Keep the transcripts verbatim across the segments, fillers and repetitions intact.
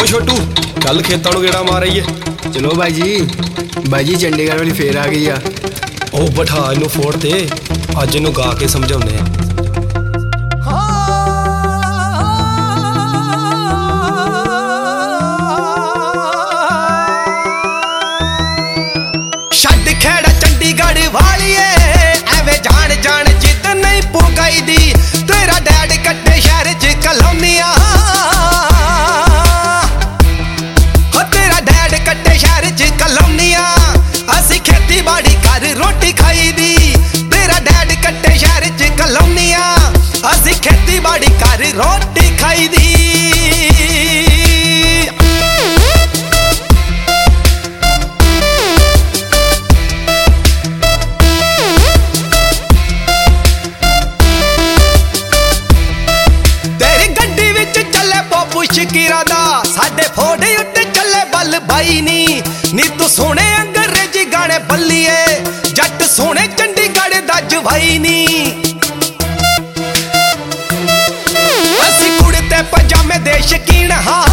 ओ छोटू चल खेतों नूं गेड़ा मार आईए। चलो भाई जी, भाई जी चंडीगढ़ वाली फेर आ गई आ। ओ बिठा इनू फोड़ ते अज इनू गा के समझाउने आ। छड्ड खेड़ा चंडीगढ़ वालिए एवें जान जान जिद नहीं पुगाई दी। तेरा डैड कट्टे शहर च कलोनिया, तेरा डैड कट्टे शहर च कलोनिया। असी खेती बाड़ी कर रोटी खाई दी। तेरा डैड कट्टे शहर च कलोनिया, असी खेती बाड़ी कर रोटी खाई दी। शकीरा दा साडे फोड़े उत्ते चले बल बाई नी। नी तू सोने अंग्रेजी गाने बल्लिए, जट सोने चंडीगढ़ दा जवाई नी। असी कुड़ते पजामे दे शकीन हाँ,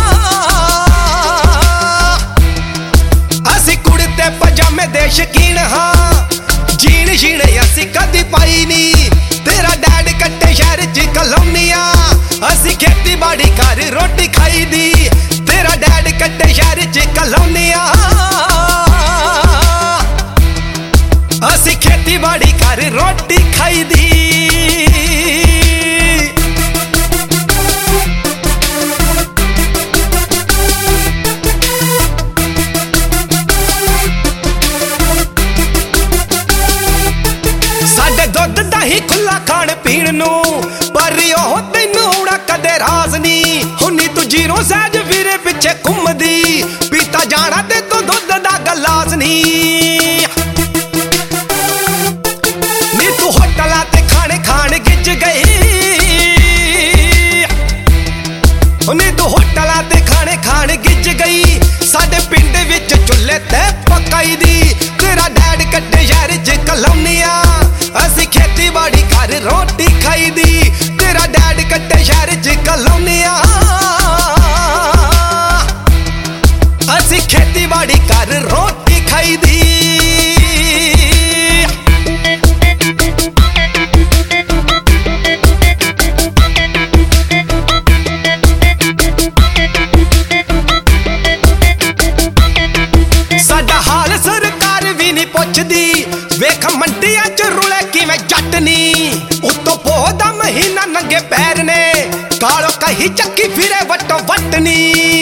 असी कुड़ते पजामे दे शकीन हाँ। जीन शीन असी कदी पाई नी। तेरा डैड कट्टे शहर च कलोनिया, असी खेती बाड़ी कर रोटी खाई दी। तेरा डैड कट्टे शहर च कलोनिया, असी खेती बाड़ी कर रोटी खाई दी। साडे दुध दही खुला खाण पीण नू, पर ओह तैनू उड़ा कदे राज नी। हुनी तू जीरो सहज वीरे पिछे घुमदी, पीता जाना ते तू दुध दा गलास नी। नी तू होटलां ते खाने खान गिज गई, नी तू होटलां ते खाने खान गिज गई। साडे पिंड विच चुल्हे ते पकाई दी। तेरा डैड कट्टे शहर च कलोनिया, असी खेती बाड़ी कर रोटी खाई दी। तेरा डैड कट्टे शहर च कलोनिया, असी खेती बाड़ी कर रोटी खाई दी। साडा हाल सरकार भी नहीं पुछदी, वेख मंडिया च रुले किवें जट नी। उत्तों पोह दा महीना नंगे पैर ने, कालो कही चक्की फिरे वटो वटनी।